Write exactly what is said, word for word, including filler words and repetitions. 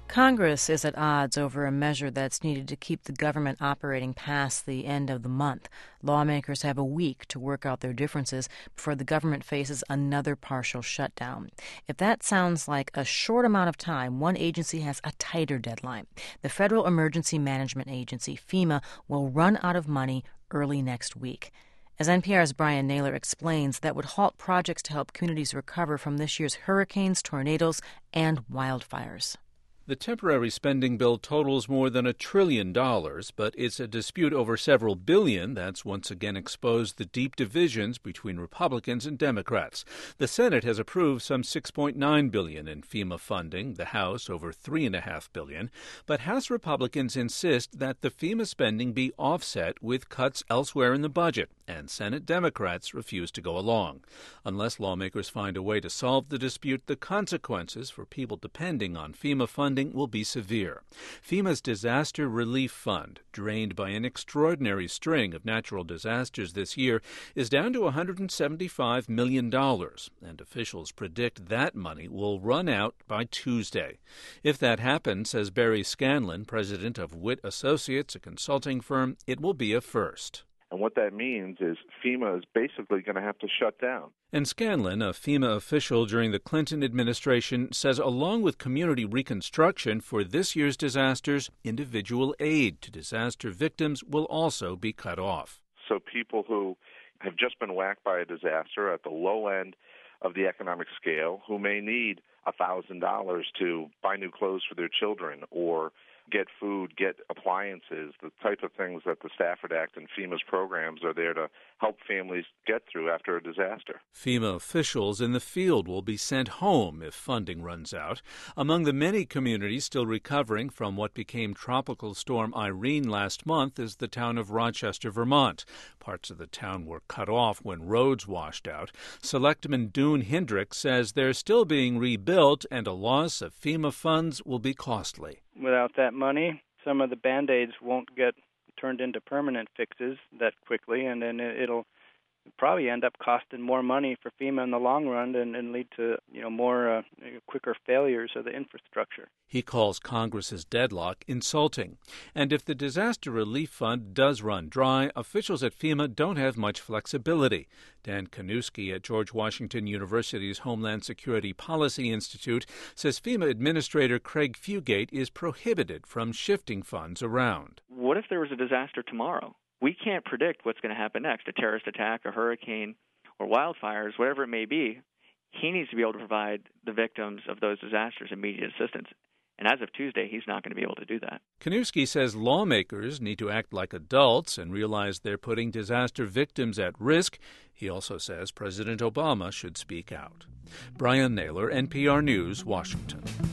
Congress is at odds over a measure that's needed to keep the government operating past the end of the month. Lawmakers have a week to work out their differences before the government faces another partial shutdown. If that sounds like a short amount of time, one agency has a tighter deadline. The Federal Emergency Management Agency, FEMA, will run out of money early next week. As N P R's Brian Naylor explains, that would halt projects to help communities recover from this year's hurricanes, tornadoes, and wildfires. The temporary spending bill totals more than a trillion dollars, but it's a dispute over several billion that's once again exposed the deep divisions between Republicans and Democrats. The Senate has approved some six point nine billion dollars in FEMA funding, the House over three point five billion dollars, but House Republicans insist that the FEMA spending be offset with cuts elsewhere in the budget, and Senate Democrats refuse to go along. Unless lawmakers find a way to solve the dispute, the consequences for people depending on FEMA funding will be severe. FEMA's Disaster Relief Fund, drained by an extraordinary string of natural disasters this year, is down to one hundred seventy-five million dollars, and officials predict that money will run out by Tuesday. If that happens, says Barry Scanlon, president of Witt Associates, a consulting firm, it will be a first. And what that means is FEMA is basically going to have to shut down. And Scanlon, a FEMA official during the Clinton administration, says along with community reconstruction for this year's disasters, individual aid to disaster victims will also be cut off. So people who have just been whacked by a disaster at the low end of the economic scale, who may need one thousand dollars to buy new clothes for their children or get food, get appliances, the type of things that the Stafford Act and FEMA's programs are there to help families get through after a disaster. FEMA officials in the field will be sent home if funding runs out. Among the many communities still recovering from what became Tropical Storm Irene last month is the town of Rochester, Vermont. Parts of the town were cut off when roads washed out. Selectman Dune Hendricks says they're still being rebuilt and a loss of FEMA funds will be costly. Without that money, some of the Band-Aids won't get turned into permanent fixes that quickly, and then it'll probably end up costing more money for FEMA in the long run and, and lead to, you know, more uh, quicker failures of the infrastructure. He calls Congress's deadlock insulting. And if the Disaster Relief Fund does run dry, officials at FEMA don't have much flexibility. Dan Kanuski at George Washington University's Homeland Security Policy Institute says FEMA Administrator Craig Fugate is prohibited from shifting funds around. What if there was a disaster tomorrow? We can't predict what's going to happen next, a terrorist attack, a hurricane, or wildfires, whatever it may be. He needs to be able to provide the victims of those disasters immediate assistance. And as of Tuesday, he's not going to be able to do that. Kanuski says lawmakers need to act like adults and realize they're putting disaster victims at risk. He also says President Obama should speak out. Brian Naylor, N P R News, Washington.